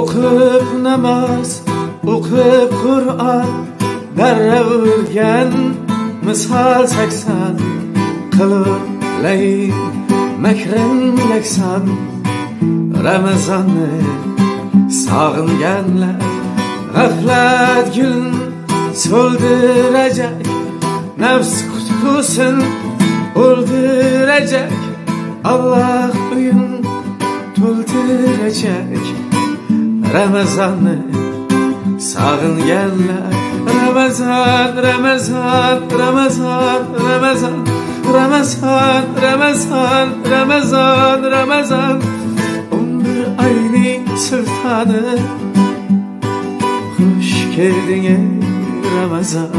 O'qib namoz, o'qib Qur'on, darra urgan misol 80 qilib layin makrin yakson. Ramazonni sog'inganlar g'aflat gulin so'ldirajak, nafs kutkusin o'ldirajak, Allah uyun to'ldirajak. Ramazonni sog'inganlar Ramazon, Ramazon, Ramazon, Ramazon, Ramazon, Ramazon, Ramazon, Ramazon. 11 ayning sultoni, xush kelding ey Ramazon.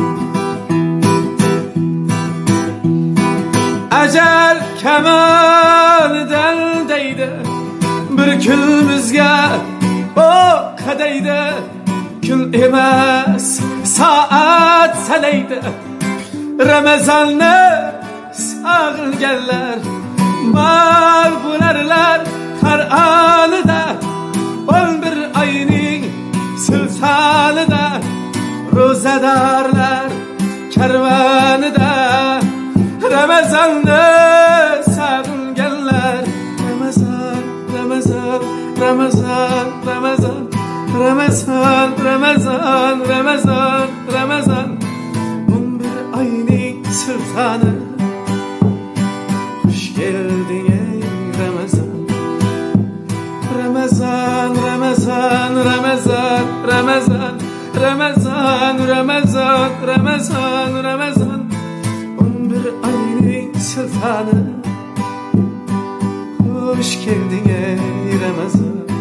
Ajal kamonidan deydi, bir kun bizga o qadaydi. Kun emas soat sanaydi. Ramazonni sog'inganlar mal bo'larlar Qur'onida. 11 ayning sultonida, ro'zadorlar karvonida. Ramazonni sog'inganlar Ramazon, Ramazon, Ramazon, Ramazon, Ramazon, Ramazon, Ramazon, Ramazon. 11 ayning sultoni, xush kelding ey Ramazon. Ramazon, Ramazon, Ramazon, Ramazon, Ramazon, Ramazon, Ramazon, Ramazon. 11 ayning sultoni, xush kelding ey Ramazon.